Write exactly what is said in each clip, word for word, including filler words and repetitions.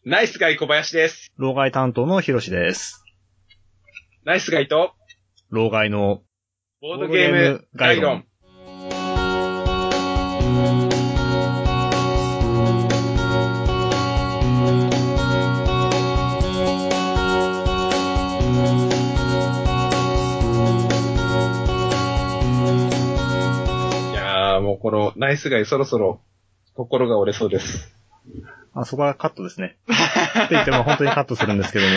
ナイスガイ小林です。 老害担当のひろしです。 ナイスガイと、 老害のボードゲーム概論。いやー、もうこのナイスガイそろそろ心が折れそうです。 あ、そこはカットですね。って言っても本当にカットするんですけども。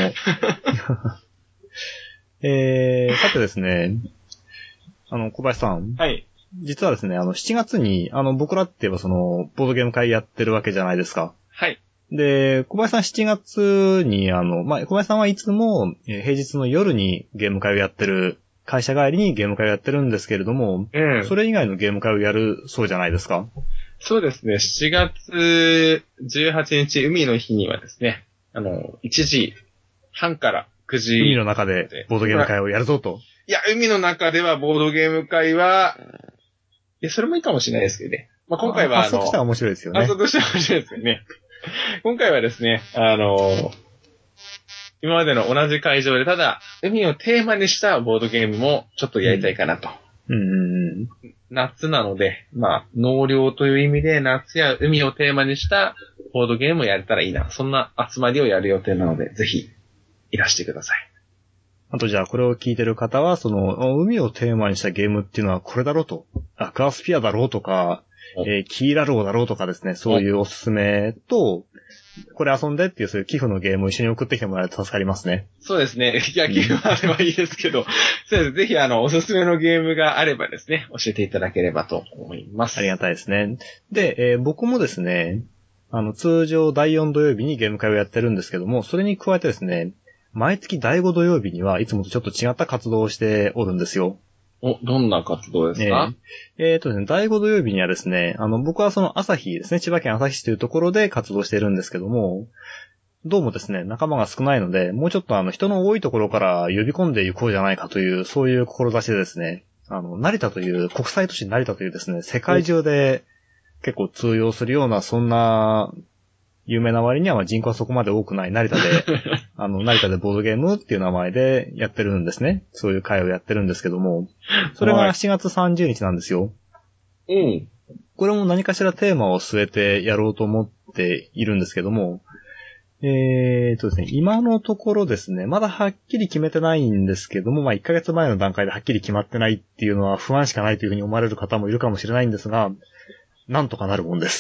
えー、さてですね、あの、小林さん。 はい。 実はですね、あの、しちがつに、あの、僕らって言えばその、ボードゲーム会やってるわけじゃないですか。 はい。 で、小林さんしちがつに、あの、まあ、小林さんはいつも、えー、平日の夜にゲーム会をやってる、会社帰りにゲーム会をやってるんですけれども、 うん。 それ以外のゲーム会をやるそうじゃないですか。 そうですね。しちがつじゅうはちにち海の日にはですね、あの、いちじはんからくじ。 海の中でボードゲーム会をやるぞと。 いや、海の中ではボードゲーム会は、いや、それもいいかもしれないですけどね。まあ、今回はあの、 発想としては面白いですよね。 発想としては面白いですよね。今回はですね、あの、今までの同じ会場で、ただ、海をテーマにしたボードゲームもちょっとやりたいかなと。 うんうんうん、 夏なので、まあ、納涼という意味で夏や海をテーマにしたボードゲームをやれたらいいな。そんな集まりをやる予定なので、ぜひ、いらしてください。 あとじゃあこれを聞いてる方は、その、海をテーマにしたゲームっていうのはこれだろうと。アクアスピアだろうとか、えー、キーラローだろうとかですね、そういうおすすめと、これ遊んでっていうそういう寄付のゲームを一緒に送ってきてもらえると助かりますね。 そうですね。いや、寄付あればいいですけど、そうです。ぜひあの、おすすめのゲームがあればですね、教えていただければと思います。 ありがたいですね。で、えー、僕もですね、あの、通常だいよん土曜日にゲーム会をやってるんですけども、それに加えてですね、毎月だいご土曜日にはいつもとちょっと違った活動をしておるんですよ。 お、どんな活動ですか？ えー、えーとですね、だいご土曜日にはですね、あの、僕はその朝日ですね、千葉県朝日市というところで活動しているんですけども、どうもですね、仲間が少ないので、もうちょっとあの、人の多いところから呼び込んでいこうじゃないかという、そういう志でですね、あの、成田という、国際都市成田というですね、世界中で結構通用するような、そんな、有名な割には人口はそこまで多くない成田で、あの、成田でボードゲームっていう名前でやってるんですね。そういう会をやってるんですけども、それがしちがつさんじゅうにちなんですよ。 うん。 これも何かしらテーマを据えてやろうと思っているんですけども、えーとですね、今のところですね、まだはっきり決めてないんですけども、まあいっかげつまえの段階ではっきり決まってないっていうのは不安しかないというふうに思われる方もいるかもしれないんですが、なんとかなるもんです。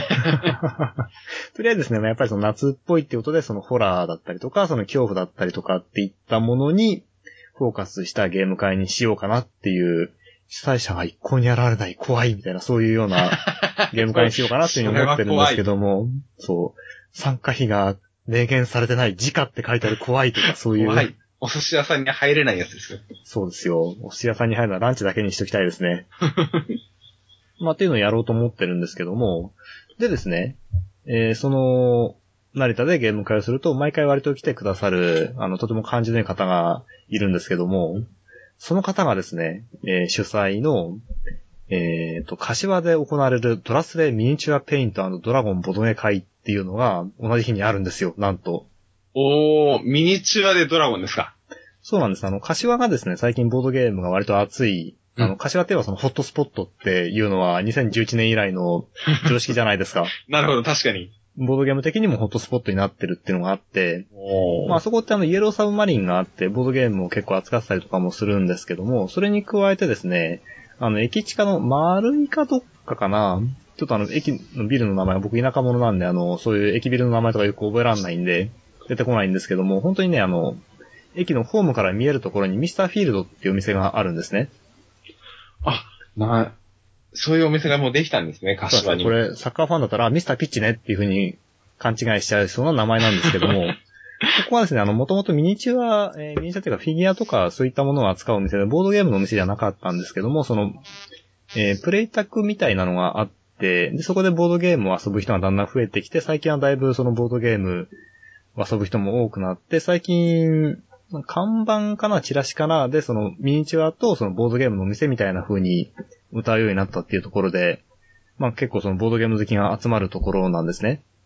とりあえずですね、やっぱりその夏っぽいっていうことで、そのホラーだったりとか、その恐怖だったりとかっていったものにフォーカスしたゲーム会にしようかなっていう、主催者が一向に現れない怖いみたいな、そういうようなゲーム会にしようかなっていうふうに思ってるんですけども、そう、参加費が明言されてない時価って書いてある怖いとかそういう。 怖い。お寿司屋さんに入れないやつですよ。 そうですよ。お寿司屋さんに入るのはランチだけにしときたいですね。まあ、っていうのをやろうと思ってるんですけども、でですね、えー、その、成田でゲーム会をすると、毎回割と来てくださる、あの、とても感じのいい方がいるんですけども、その方がですね、えー、主催の、えーと、柏で行われるドラスレミニチュアペイント&ドラゴンボドゲ会っていうのが同じ日にあるんですよ、なんと。 おー、ミニチュアでドラゴンですか？ そうなんです。あの、柏がですね、最近ボードゲームが割と熱い、あの、柏って言えばそのホットスポットっていうのはにせんじゅういちねん以来の常識じゃないですか。 なるほど、確かに。 ボードゲーム的にもホットスポットになってるっていうのがあって、まあそこってあのイエローサブマリンがあって、ボードゲームを結構扱ってたりとかもするんですけども、それに加えてですね、あの駅地下の丸いかどっかかな、ちょっとあの駅のビルの名前は僕田舎者なんで、あの、そういう駅ビルの名前とかよく覚えられないんで、出てこないんですけども、本当にね、あの、駅のホームから見えるところにミスターフィールドっていうお店があるんですね。 あ、な、そういうお店がもうできたんですね、柏に。 これ、サッカーファンだったら、ミスターピッチねっていう風に勘違いしちゃうそうな名前なんですけども、ここはですね、あの、もともとミニチュア、えー、ミニチュアというかフィギュアとかそういったものを扱うお店で、ボードゲームのお店じゃなかったんですけども、その、えー、プレイタクみたいなのがあって、で、そこでボードゲームを遊ぶ人がだんだん増えてきて、最近はだいぶそのボードゲームを遊ぶ人も多くなって、最近、看板かな、チラシかな、で、そのミニチュアとそのボードゲームのお店みたいな風に歌うようになったっていうところで、まあ結構そのボードゲーム好きが集まるところなんですね。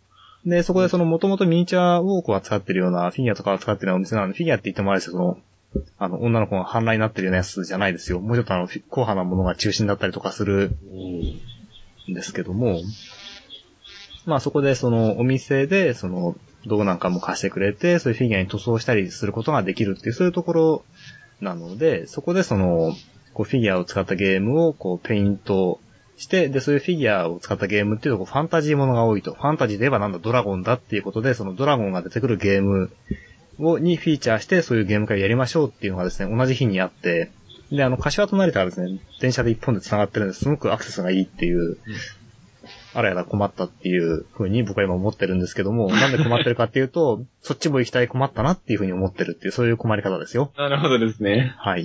で、そこでその元々ミニチュアをこう扱ってるような、フィギュアとかを扱ってるようなお店なので、フィギュアって言ってもあれですよ、その、あの、女の子が反乱になってるようなやつじゃないですよ。もうちょっとあの、硬派なものが中心だったりとかするんですけども、まあそこでそのお店でその道なんかも貸してくれて、そういうフィギュアに塗装したりすることができるっていう、そういうところなので、そこでその、こうフィギュアを使ったゲームをこうペイントして、で、そういうフィギュアを使ったゲームっていうとこうファンタジーものが多いと。ファンタジーで言えばなんだドラゴンだっていうことで、そのドラゴンが出てくるゲームを、にフィーチャーして、そういうゲーム会やりましょうっていうのがですね、同じ日にあって、で、あの、柏と成田はですね、電車で一本で繋がってるんですごくアクセスがいいっていう、うん、あらやだ困ったっていう風に僕は今思ってるんですけども、なんで困ってるかっていうと、そっちも行きたい困ったなっていう風に思ってるっていう、そういう困り方ですよ。 なるほどですね。 はい。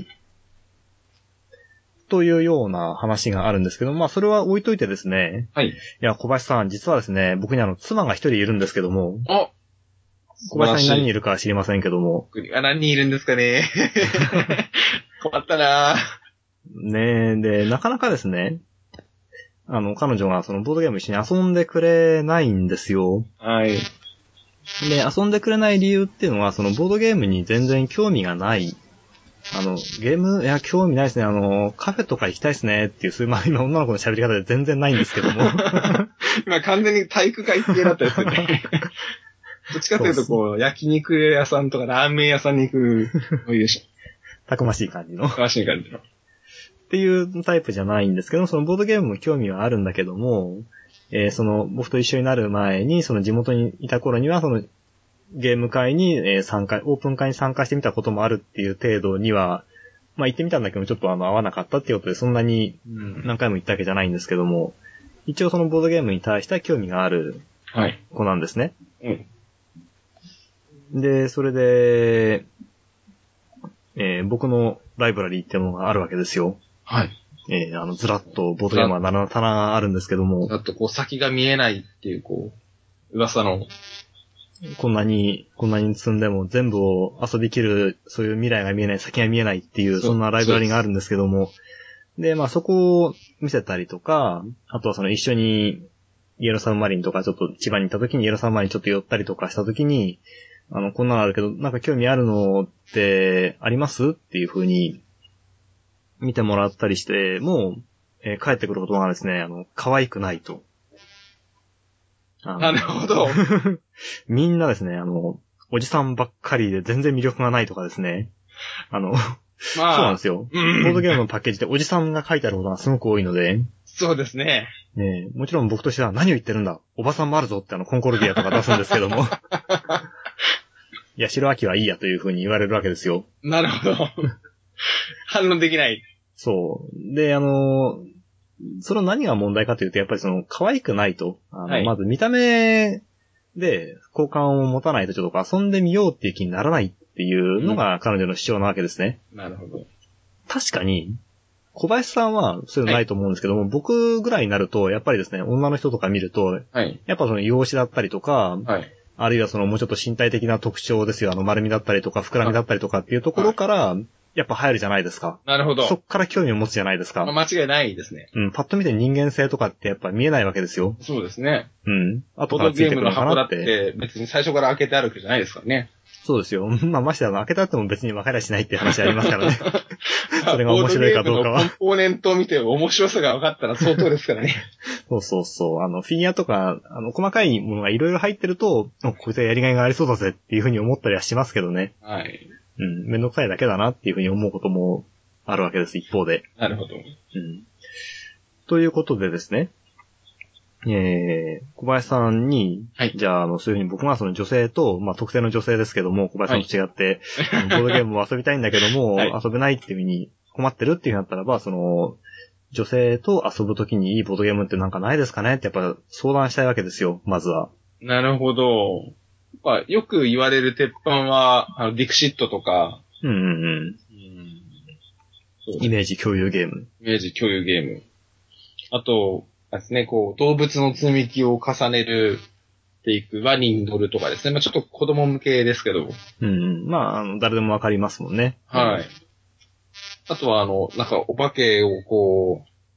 というような話があるんですけど、まあそれは置いといてですね。 はい。いや、小林さん、実はですね、僕にあの、妻が一人いるんですけども。 あ小林さんに何人いるかは知りませんけども。 僕には何人いるんですかね。困ったなぁ。ねえ、で、なかなかですね、あの、彼女がそのボードゲーム一緒に遊んでくれないんですよ。 はい。 で、遊んでくれない理由っていうのは、そのボードゲームに全然興味がない。あの、ゲーム、いや、興味ないですね。あの、カフェとか行きたいですねっていう、そういう、まあ今女の子の喋り方で全然ないんですけども。 今完全に体育会系だったですよね。どっちかというと、こう、焼肉屋さんとかラーメン屋さんに行くのいいでしょ。 たくましい感じの。 たくましい感じの。 っていうタイプじゃないんですけど、そのボードゲームも興味はあるんだけども、えー、その、僕と一緒になる前に、その地元にいた頃には、その、ゲーム会に参加、オープン会に参加してみたこともあるっていう程度には、まあ行ってみたんだけど、ちょっとあの、合わなかったっていうことで、そんなに何回も行ったわけじゃないんですけども、一応そのボードゲームに対しては興味がある子なんですね。 はい。 うん。で、それで、えー、僕のライブラリーってものがあるわけですよ。 はい。 えー、あの、ずらっとボードゲームは棚があるんですけども。 ずらっとこう先が見えないっていう、こう、噂の。 こんなに、こんなに積んでも全部を遊びきる、そういう未来が見えない、先が見えないっていう、そんなライブラリーがあるんですけども。で、まあそこを見せたりとか、あとはその一緒にイエローサブマリンとかちょっと千葉に行った時にイエローサブマリンちょっと寄ったりとかした時に、あの、こんなのあるけど、なんか興味あるのってありますっていう風に見てもらったりしても、えー、帰ってくることがですね、あの、可愛くないと。 なるほど。 みんなですね、あの、おじさんばっかりで全然魅力がないとかですね。あの、まあ、そうなんですよ。うん、ボードゲームのパッケージでおじさんが書いてあることがすごく多いので。 そうですね。 ねえ、もちろん僕としては何を言ってるんだ、おばさんもあるぞってあの、コンコルディアとか出すんですけども。いや、白秋はいいやという風に言われるわけですよ。 なるほど。反論できない。 そう。で、あの、その何が問題かというと、やっぱりその、可愛くないと。あの、はい、まず見た目で好感を持たないとちょっと遊んでみようっていう気にならないっていうのが彼女の主張なわけですね。 うん、なるほど。 確かに、小林さんはそういうのないと思うんですけども、はい、僕ぐらいになると、やっぱりですね、女の人とか見ると、はい、やっぱその容姿だったりとか、はい、あるいはそのもうちょっと身体的な特徴ですよ、あの丸みだったりとか膨らみだったりとかっていうところから、はい、やっぱ入るじゃないですか。 なるほど。 そっから興味を持つじゃないですか。 まあ、間違いないですね。 うん、パッと見て人間性とかってやっぱ見えないわけですよ。 そうですね。 うん。あとからついてくるのかなって。 ボードゲームの箱だって別に最初から開けてあるわけじゃないですからね。 そうですよ。まあ、ましてや開けたっても別に分かりゃしないっていう話ありますからね。それが面白いかどうかは。 コンポーネントを見て面白さが分かったら相当ですからね。 そうそうそう。あの、フィギュアとか、あの、細かいものがいろいろ入ってると、こいつはやりがいがありそうだぜっていうふうに思ったりはしますけどね。 はい。 うん。めんどくさいだけだなっていうふうに思うこともあるわけです、一方で。 なるほど。うん。 ということでですね。えー、小林さんに、はい、じゃあ、あの、そういうふうに僕がその女性と、まあ、特定の女性ですけども、小林さんと違って、はい、ボードゲームを遊びたいんだけども、はい、遊べないっていうふうに困ってるっていうふうになったらば、その、女性と遊ぶときにいいボードゲームってなんかないですかねってやっぱ相談したいわけですよ、まずは。 なるほど。まあ、よく言われる鉄板は、あの、ディクシットとか、 うんうんうん。うん、イメージ共有ゲーム。 イメージ共有ゲーム。あと、ですね、こう、動物の積み木を重ねるっていくワニンドルとかですね。まあちょっと子供向けですけど。 うんうん。まあ、あの、誰でもわかりますもんね。 はい。あとは、あの、なんか、お化けをこう、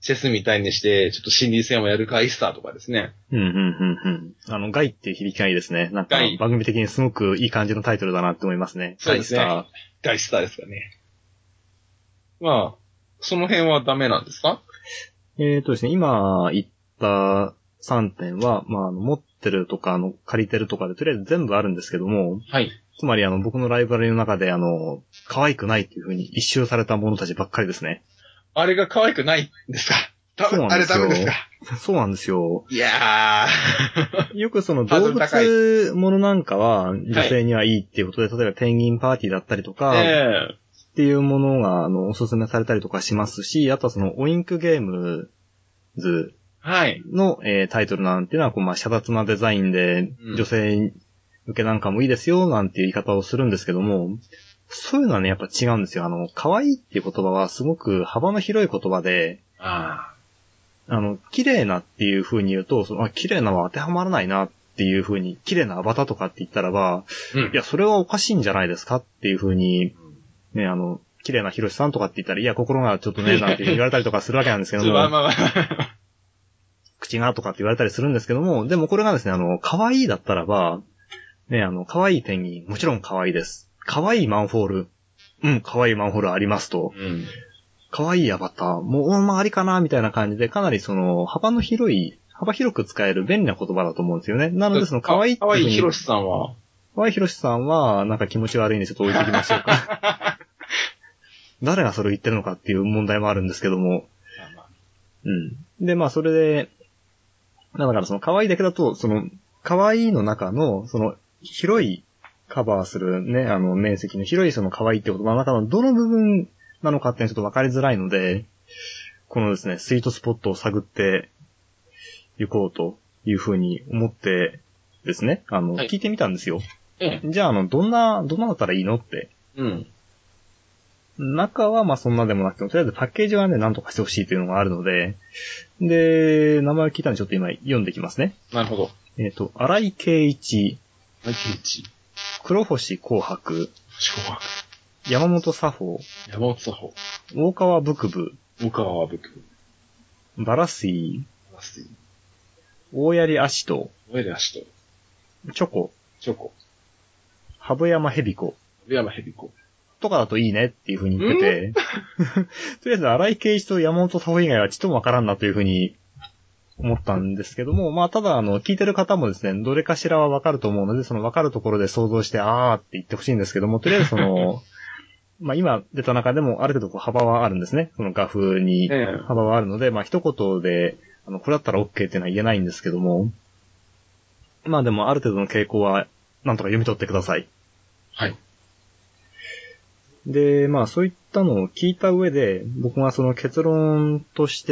チェスみたいにして、ちょっと心理戦をやるガイスターとかですね。 うん、うん、うん、うん。あの、ガイっていう響きがいいですね。なんかガイ、 番組的にすごくいい感じのタイトルだなって思いますね。 そうですね。 ガイスター。 ガイスターですかね。まあ、その辺はダメなんですか？ えーとですね、今言ったさんてんは、まあ、あの持ってるとか、あの、借りてるとかで、とりあえず全部あるんですけども、 はい。 つまり、あの、僕のライブラリの中で、あの、可愛くないっていう風に一周されたものたちばっかりですね。 あれが可愛くないんですか？ そうなんですよ。 あれダメですか？ そうなんですよ。 いやー。 よくその動物ものなんかは女性にはいいっていうことで、はい、例えばペンギンパーティーだったりとか、 えー、 っていうものが、あの、おすすめされたりとかしますし、あとはその、オインクゲームズの、はい、えー、タイトルなんていうのは、こう、まあ、遮奪なデザインで、女性向けなんかもいいですよ、なんていう言い方をするんですけども、そういうのはね、やっぱ違うんですよ。あの、可愛いっていう言葉はすごく幅の広い言葉で、 ああの、綺麗なっていう風に言うと、その、あ、綺麗なは当てはまらないなっていう風に、綺麗なアバターとかって言ったらば、うん、いや、それはおかしいんじゃないですかっていう風に、ね、あの、綺麗なヒロシさんとかって言ったら、いや、心がちょっとね、なんて言われたりとかするわけなんですけども、まあまあまあ口がとかって言われたりするんですけども、でもこれがですね、あの、可愛いだったらば、ね、あの、可愛いペンギン、もちろん可愛いです。可愛いマンホール、うん、可愛いマンホールありますと。うん、可愛いアバター、もう、まあありかな、みたいな感じで、かなりその、幅の広い、幅広く使える便利な言葉だと思うんですよね。なので、その、可愛いっていう風に。 可愛いヒロシさんは可愛いヒロシさんは、なんか気持ち悪いんでちょっと置いてきましょうか。誰がそれを言ってるのかっていう問題もあるんですけども。うん。で、まあそれで、だからその可愛いだけだと、その、可愛いの中の、その、広いカバーするね、あの面積の広いその可愛いって言葉の中のどの部分なのかっていうのはちょっと分かりづらいので、このですね、スイートスポットを探っていこうというふうに思ってですね、あの、はい、聞いてみたんですよ。ええ、じゃあ、あの、どんな、どんなだったらいいのって。うん。中はまあそんなでもなくても、とりあえずパッケージはね、なんとかしてほしいというのがあるので、で、名前を聞いたんでちょっと今読んできますね。 なるほど。 えっと、荒井圭一。 荒井圭一。 黒星紅白。 紅白。 山本佐保。 山本佐保。 大川ブクブ。 大川ブクブ。バラスイ。 バラスイ。 大槍アシト。 大槍アシト。 チョコ。 チョコ。 羽山ヘビコ。 羽山ヘビコ。 とかだといいねっていう風に言ってて、とりあえず荒井圭一と山本佐保以外はちっともわからんなという風に思ったんですけども、まあただあの聞いてる方もですね、どれかしらはわかると思うので、そのわかるところで想像してあーって言ってほしいんですけども、とりあえずその、まあ今出た中でもある程度こう幅はあるんですね。その画風に幅はあるので、まあ一言で、あの、これだったら OK っていうのは言えないんですけども、まあでもある程度の傾向はなんとか読み取ってください。 はい。 で、まあそういったのを聞いた上で、僕がその結論として、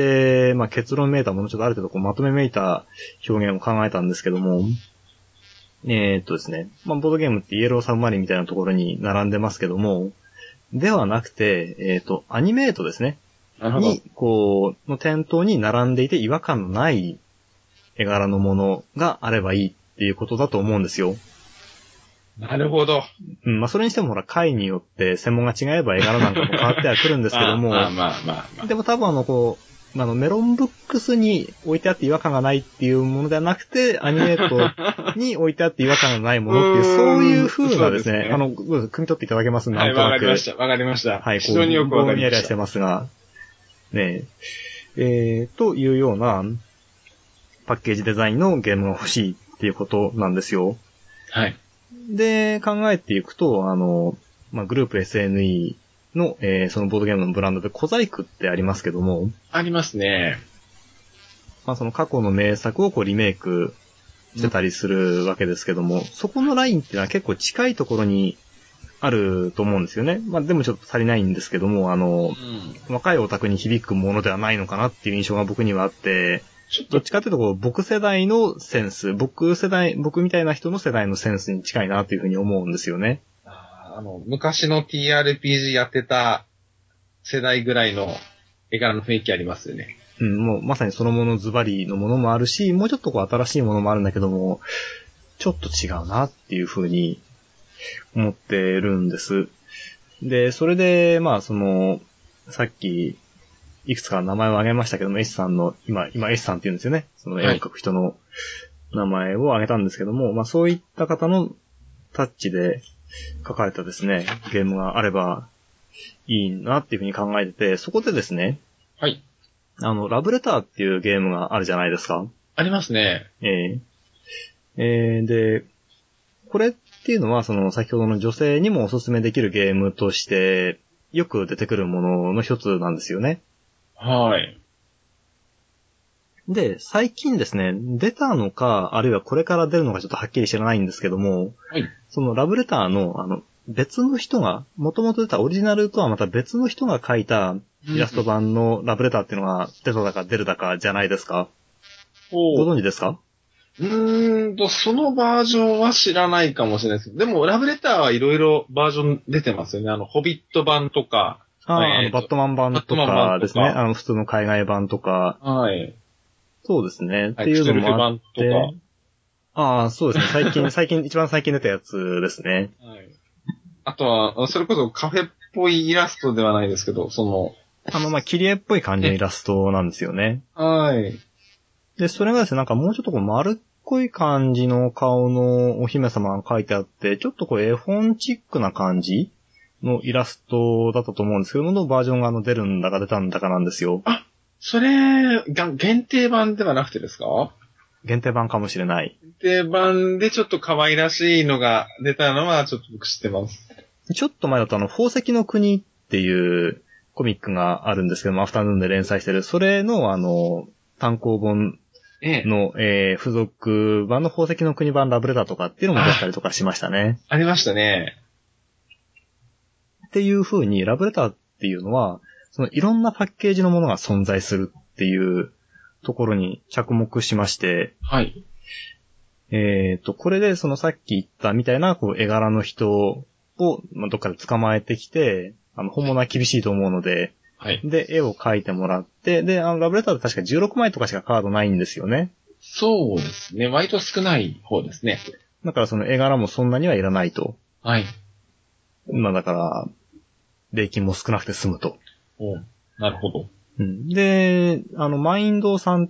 まあ結論めいたもの、ちょっとある程度こうまとめめいた表現を考えたんですけども、えー、っとですね、まあボードゲームってイエローサブマリンみたいなところに並んでますけども、ではなくて、えー、っと、アニメートですね。に、こう、の店頭に並んでいて違和感のない絵柄のものがあればいいっていうことだと思うんですよ。 なるほど。 うん、まあ、それにしてもほら、回によって専門が違えば絵柄なんかも変わってはくるんですけども、 まあまあまあまあ、まあ。 でも多分あの、こう、あの、メロンブックスに置いてあって違和感がないっていうものではなくて、アニメートに置いてあって違和感がないものっていう、そういう風なですね、すねあの、汲み取っていただけますなんとなく。 はい、わかりました。わかりました。 はい、 非常によくわかりました。ぼんやりしてますが、ねえ、えー、というような、パッケージデザインのゲームが欲しいっていうことなんですよ。 はい。 で、考えていくと、あの、まあ、グループ エスエヌイー の、えー、そのボードゲームのブランドで小細工ってありますけども。 ありますね。 まあ、その過去の名作をこうリメイクしてたりするわけですけども、うん、そこのラインっていうのは結構近いところにあると思うんですよね。まあ、でもちょっと足りないんですけども、あの、うん、若いオタクに響くものではないのかなっていう印象が僕にはあって、どっちかというとこう、僕世代のセンス、僕世代、僕みたいな人の世代のセンスに近いなというふうに思うんですよね。 あ, あの、昔の ティーアールピージー やってた世代ぐらいの絵柄の雰囲気ありますよね。 うん、もうまさにそのものズバリのものもあるし、もうちょっとこう新しいものもあるんだけども、ちょっと違うなっていうふうに思ってるんです。で、それで、まあその、さっき、 いくつか名前を挙げましたけども、S さんの、今、今 S さんって言うんですよね。その絵を描く人の名前を挙げたんですけども、はい、まあそういった方のタッチで書かれたですね、ゲームがあればいいなっていうふうに考えてて、そこでですね、 はい。 あの、ラブレターっていうゲームがあるじゃないですか。 ありますね。 えええー、で、これっていうのは、その先ほどの女性にもおすすめできるゲームとして、よく出てくるものの一つなんですよね。 はい。 で、最近ですね、出たのか、あるいはこれから出るのかちょっとはっきり知らないんですけども、 はい。 そのラブレターの、あの、別の人が、元々出たオリジナルとはまた別の人が描いたイラスト版のラブレターっていうのが出ただか出るだかじゃないですか。ご存知ですか？ うーんと、そのバージョンは知らないかもしれないですけど、でもラブレターはいろいろバージョン出てますよね。あの、ホビット版とか、 ああ、あの、バットマン版とかですね。あの、普通の海外版とか。 はい。 そうですね。っていうのもあって。 とかああ、そうですね。最近、最近、一番最近出たやつですね。 はい。あとは、それこそカフェっぽいイラストではないですけど、その、 あの、まあ、切り絵っぽい感じのイラストなんですよね。 はい。 で、それがですね、なんかもうちょっとこう丸っこい感じの顔のお姫様が描いてあって、ちょっとこう絵本チックな感じのイラストだったと思うんですけども、のバージョンがあの出るんだか出たんだかなんですよ。 あ、それ、が限定版ではなくてですか？ 限定版かもしれない。 限定版でちょっと可愛らしいのが出たのはちょっと僕知ってます。 ちょっと前だとあの、宝石の国っていうコミックがあるんですけども、アフタヌーンで連載してる。それのあの、単行本の、えええー、付属版の宝石の国版ラブレターとかっていうのも出たりとかしましたね。 あ, ありましたね。 っていう風に、ラブレターっていうのは、そのいろんなパッケージのものが存在するっていうところに着目しまして、 はい。 えっと、これでそのさっき言ったみたいなこう絵柄の人を、まあ、どっかで捕まえてきて、あの、本物は厳しいと思うので、 はい。 で、絵を描いてもらって、で、あの、ラブレターで確かじゅうろくまいとかしかカードないんですよね。 そうですね。割と少ない方ですね。 だからその絵柄もそんなにはいらないと。 はい。 まあだから、礼金も少なくて済むと。 おなるほど。 うん、で、あの、マインドさんって、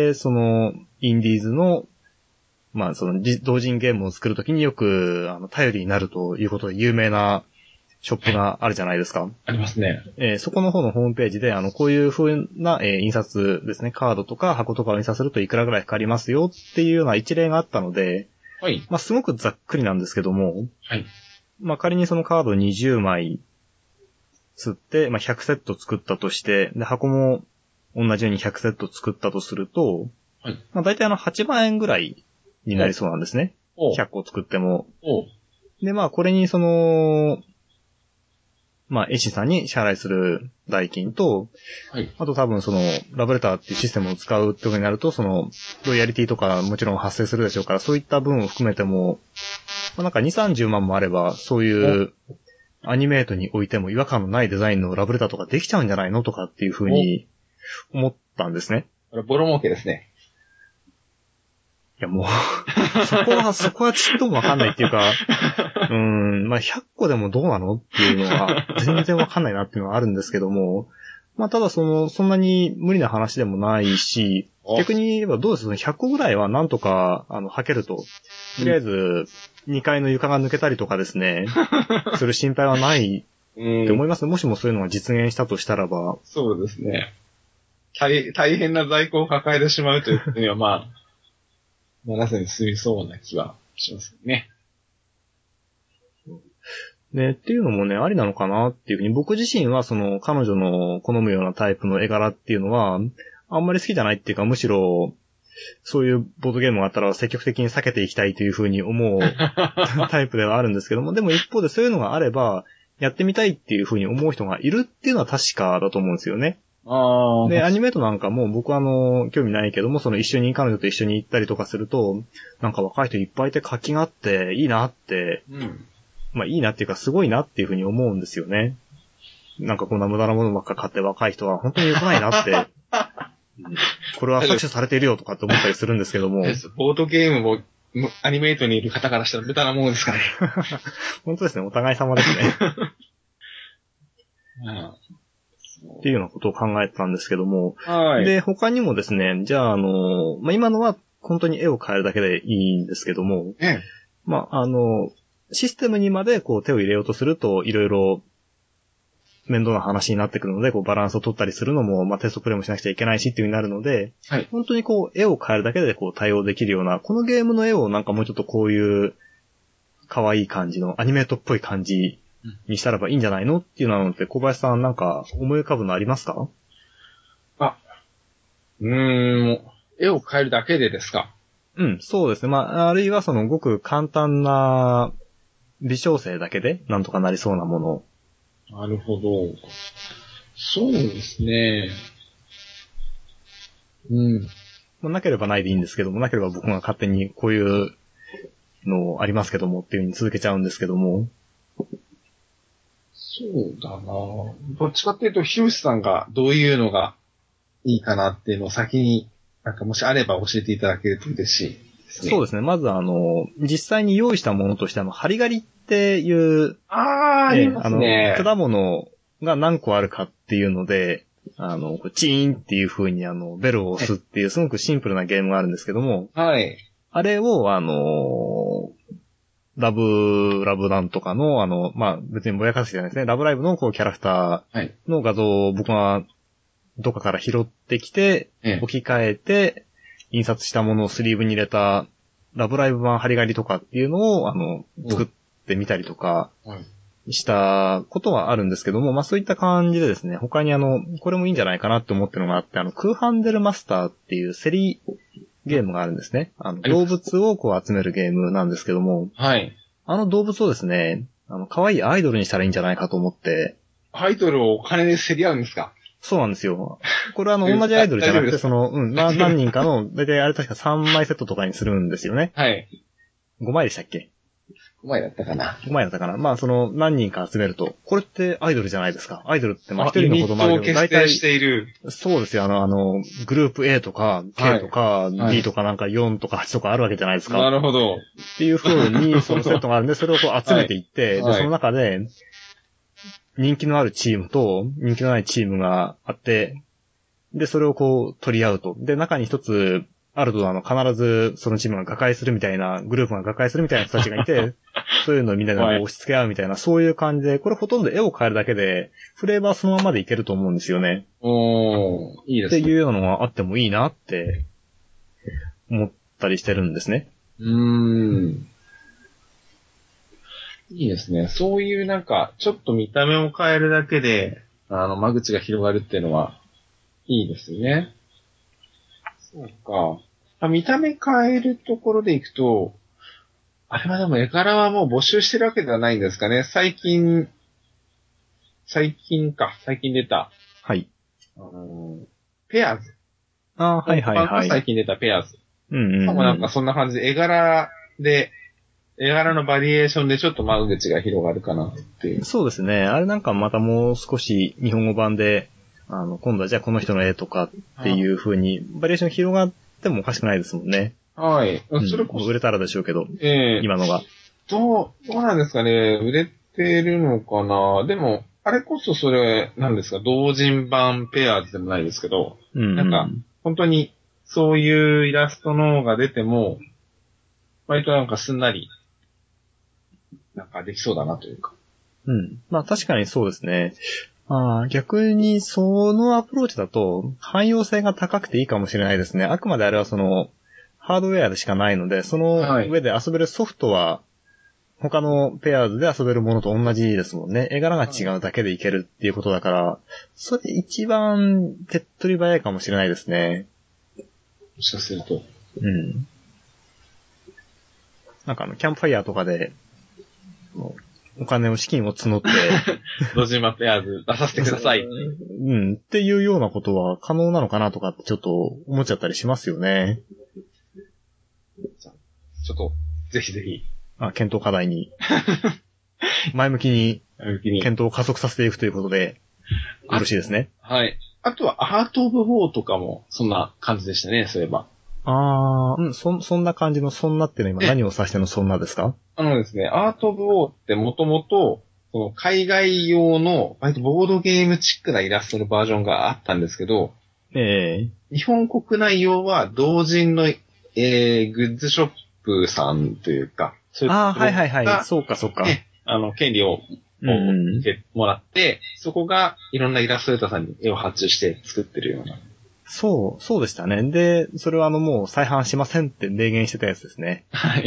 その、インディーズの、まあその、同人ゲームを作るときによく、あの、頼りになるということで有名なショップがあるじゃないですか。はい、 ありますね。 えー、そこの方のホームページで、あの、こういう風な、えー、印刷ですね、カードとか箱とかを印刷するといくらぐらいかかりますよっていうような一例があったので、 はい。 まあすごくざっくりなんですけども、 はい。 まあ仮にそのカードにじゅうまい吸って、まあひゃくセット作ったとして、で、箱も同じようにひゃくセット作ったとすると、 はい。 まあ大体あのはちまんえんぐらいになりそうなんですね。ひゃっこ作っても。で、まあこれにその、まあ、絵師さんに支払いする代金と、 はい。 あと多分その、ラブレターっていうシステムを使うってことになると、その、ロイヤリティとかもちろん発生するでしょうから、そういった分を含めても、まあ、なんかに、さんじゅうまんもあれば、そういうアニメートにおいても違和感のないデザインのラブレターとかできちゃうんじゃないのとかっていうふうに思ったんですね。 これボロ儲けですね。 いやもう、そこは、そこはちっともわかんないっていうか、うーん、まあ、ひゃっこでもどうなのっていうのは、全然わかんないなっていうのはあるんですけども、まあ、ただその、そんなに無理な話でもないし、逆に言えばどうですかひゃっこぐらいはなんとか、あの、履けると。とりあえず、にかいの床が抜けたりとかですね、する心配はないって思います。もしもそういうのが実現したとしたらば。 そうですね。大、大変な在庫を抱えてしまうというには、まあ、ならずに済みそうな気はしますね。 ね、っていうのもね、ありなのかなっていうふうに、僕自身はその彼女の好むようなタイプの絵柄っていうのは、あんまり好きじゃないっていうか、むしろ、そういうボードゲームがあったら積極的に避けていきたいというふうに思うタイプではあるんですけども、でも一方でそういうのがあれば、やってみたいっていうふうに思う人がいるっていうのは確かだと思うんですよね。 あで、アニメートなんかも僕はあの、興味ないけども、その一緒に彼女と一緒に行ったりとかすると、なんか若い人いっぱいいて活気があっていいなって、 うん、 まあいいなっていうかすごいなっていうふうに思うんですよね。なんかこんな無駄なものばっか買って若い人は本当に良くないなって、うん、これは搾取されているよとかって思ったりするんですけども。 ボードゲームもアニメートにいる方からしたら無駄なものですからね。 本当ですね、お互い様ですね。 ああっていうようなことを考えてたんですけども。 はい。 で、他にもですね、じゃあ、あの、まあ、今のは本当に絵を変えるだけでいいんですけども、 ええ。 まあ、あの、システムにまでこう手を入れようとすると、いろいろ面倒な話になってくるので、こうバランスを取ったりするのも、まあ、テストプレイもしなくちゃいけないしっていう風になるので、 はい。 本当にこう絵を変えるだけでこう対応できるような、このゲームの絵をなんかもうちょっとこういう可愛い感じのアニメートっぽい感じにしたらばいいんじゃないのっていうのって小林さんなんか思い浮かぶのありますか？ あ、うーん、絵を変えるだけでですか？ うん、そうですね。まあ、あるいはそのごく簡単な微調整だけでなんとかなりそうなもの。 なるほど。そうですね。うん。 まあ、なければないでいいんですけども、なければ僕が勝手にこういうのありますけどもっていう風に続けちゃうんですけども。 そうだな。どっちかっていうと、ヒロシさんがどういうのがいいかなっていうのを先に、なんかもしあれば教えていただけると嬉しいですね。 そうですね。まずあの、実際に用意したものとしてあの、ハリガリっていう、 ああ、ありますね。 あの、果物が何個あるかっていうので、あの、チーンっていう風にあの、ベルを押すっていうすごくシンプルなゲームがあるんですけども、 はい。 あれをあの、ラブ、ラブなんとかの、あの、まあ、別にぼやかすじゃないですね。ラブライブのこうキャラクターの画像を僕がどっかから拾ってきて、 ええ、 置き換えて、印刷したものをスリーブに入れた、ラブライブ版ハリガリとかっていうのを、あの、作ってみたりとか、したことはあるんですけども、まあそういった感じでですね、他にあの、これもいいんじゃないかなって思ってるのがあって、あの、クーハンデルマスターっていう競りゲームがあるんですね。あの、動物をこう集めるゲームなんですけども、 はい。 あの動物をですね、あの、可愛いアイドルにしたらいいんじゃないかと思って、 アイドルをお金で競り合うんですか？ そうなんですよ。これはあの、同じアイドルじゃなくて、その、うん、な、何人かの、だいたいあれ確かさんまいセットとかにするんですよね。 はい。 ごまいでしたっけ？ ご 枚だったかな。 ご 枚だったかな。まあ、その、何人か集めると、これってアイドルじゃないですか。アイドルって、まあ、一人の子供あるけど、大体、 している。 そうですよ。あの、あの、グループ A とか、K とか、はい、D とかなんかよんとかはちとかあるわけじゃないですか。 なるほど。 っていう風に、そのセットがあるんで、それをこう集めていって、はい、で、その中で、人気のあるチームと、人気のないチームがあって、で、それをこう取り合うと。で、中に一つ、あるとあの、必ずそのチームが瓦解するみたいな、グループが瓦解するみたいな人たちがいて、そういうのをみんなで押し付け合うみたいな、そういう感じで、これほとんど絵を変えるだけで、フレーバーそのままでいけると思うんですよね。 おー、いいですね。 っていうようなのがあってもいいなって、思ったりしてるんですね。 うーん。いいですね。そういうなんか、ちょっと見た目を変えるだけで、あの、間口が広がるっていうのは、いいですね。そうか。あ、見た目変えるところでいくと、あれはでも絵柄はもう募集してるわけではないんですかね。最近、最近か、最近出た。 はい。 あのー、ペアーズ。 あはいはいはい。 最近出たペアーズ。 うんうん、うん。 なんかそんな感じで絵柄で、絵柄のバリエーションでちょっと間口が広がるかなっていう。 そうですね。あれなんかまたもう少し日本語版で、あの、今度はじゃあこの人の絵とかっていう風に、バリエーション広がってもおかしくないですもんね。 はい。 うん、それこそ。売れたらでしょうけど。 ええー、 今のが。 どう、どうなんですかね。売れてるのかな。でも、あれこそそれ、なんですか、同人版ペアーズでもないですけど、 うんうん、 なんか、本当に、そういうイラストの方が出ても、割となんかすんなり、なんかできそうだなというか。 うん。まあ確かにそうですね。あ逆にそのアプローチだと汎用性が高くていいかもしれないですね。あくまであれはそのハードウェアでしかないので、その上で遊べるソフトは他のペアーズで遊べるものと同じですもんね。絵柄が違うだけでいけるっていうことだから、それ一番手っ取り早いかもしれないですね。 もしかすると。 うん。なんかあの、キャンプファイヤーとかで、お金を資金を募って、 ドジマペアーズ出させてください。 うん。っていうようなことは可能なのかなとかってちょっと思っちゃったりしますよね。 ちょっと、ぜひぜひ。 あ、検討課題に。前向きに、検討を加速させていくということで、よろしいですね。 はい。あとは、アート・オブ・ウォーとかも、そんな感じでしたね、そういえば。 あー、うん、そ、そんな感じのそんなっていうのは今何を指してのそんなですか？ あのですね、アート・オブ・ウォーってもともと、 その海外用の、割とボードゲームチックなイラストのバージョンがあったんですけど、 ええ日本国内用は同人の、えー、グッズショップさんというか、そういうああ、 ところはいはいはい。 がそうかそうか。 ね、あの、権利をうんうんてもらって、そこがいろんなイラストレーターさんに絵を発注して作ってるような。 そう、そうでしたね。で、それはあのもう再販しませんって明言してたやつですね。 はい。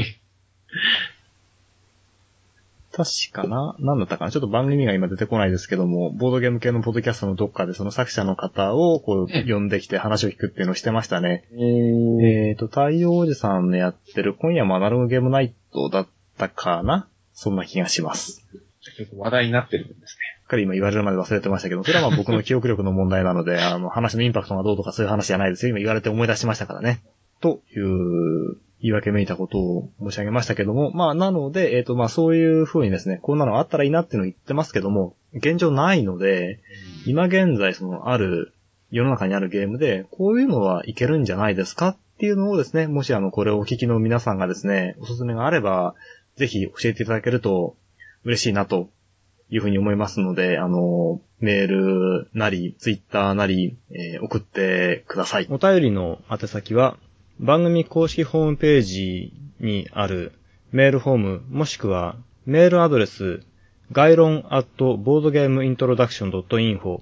確かな何だったかなちょっと番組が今出てこないですけども、ボードゲーム系のポッドキャストのどっかでその作者の方をこう呼んできて話を聞くっていうのをしてましたね。えっと、太陽おじさんのやってる今夜もアナログゲームナイトだったかなそんな気がします。 結構話題になってるんですね。 しっかり今言われるまで忘れてましたけど、それはまあ僕の記憶力の問題なので、あの話のインパクトがどうとかそういう話じゃないですよ。今言われて思い出しましたからね。という言い訳めいたことを申し上げましたけども、まあなので、えっとまあそういう風にですね、こんなのあったらいいなっていうのを言ってますけども、現状ないので、今現在そのある、世の中にあるゲームで、こういうのはいけるんじゃないですかっていうのをですね、もしあのこれをお聞きの皆さんがですね、おすすめがあれば、ぜひ教えていただけると嬉しいなというふうに思いますので、あの、メールなり、ツイッターなり、えー、送ってください。お便りの宛先は、番組公式ホームページにあるメールフォーム、もしくはメールアドレス、ガイロンアットボードゲームイントロダクションドットインフォ、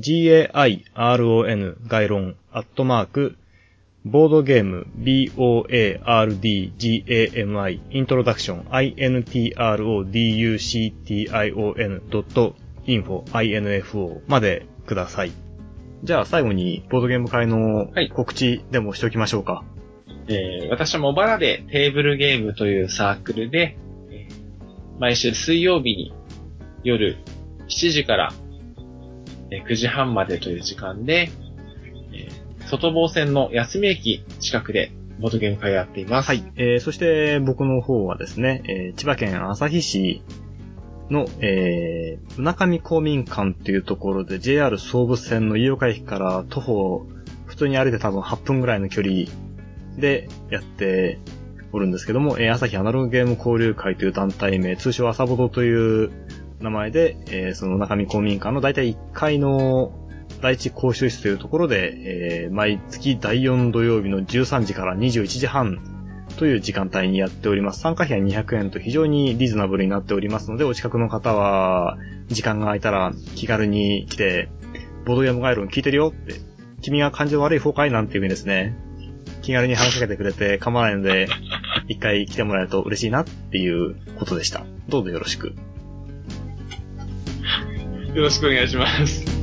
ガイロン、ガイロン、アットマーク、ボードゲーム、ボードゲーム、イントロダクション、イントロダクション、ドットインフォ、インフォ までください。じゃあ最後にボードゲーム会の告知でもしておきましょうか。 えー、私はモバラでテーブルゲームというサークルで、えー、毎週水曜日に夜しちじからくじはんまでという時間で、えー、外房線の休み駅近くでボードゲーム会をやっています。 はい。えー、そして僕の方はですね、えー、千葉県旭市の、えー、うなかみ公民館というところで ジェイアール 総武線の飯岡駅から徒歩、普通に歩いて多分はっぷんぐらいの距離でやっておるんですけども、えー、朝日アナログゲーム交流会という団体名、通称朝ボドという名前で、えー、その中見公民館のだいたいいっかいの第一講習室というところで、えー、毎月だいよん土曜日のじゅうさんじからにじゅういちじはんという時間帯にやっております。参加費はにひゃくえんと非常にリーズナブルになっておりますので、お近くの方は時間が空いたら気軽に来て、ボードゲームガイロン聞いてるよって、君が感じの悪い方かいなんていう風にですね、気軽に話しかけてくれて構わないので、一回来てもらえると嬉しいなっていうことでした。どうぞよろしく。 よろしくお願いします。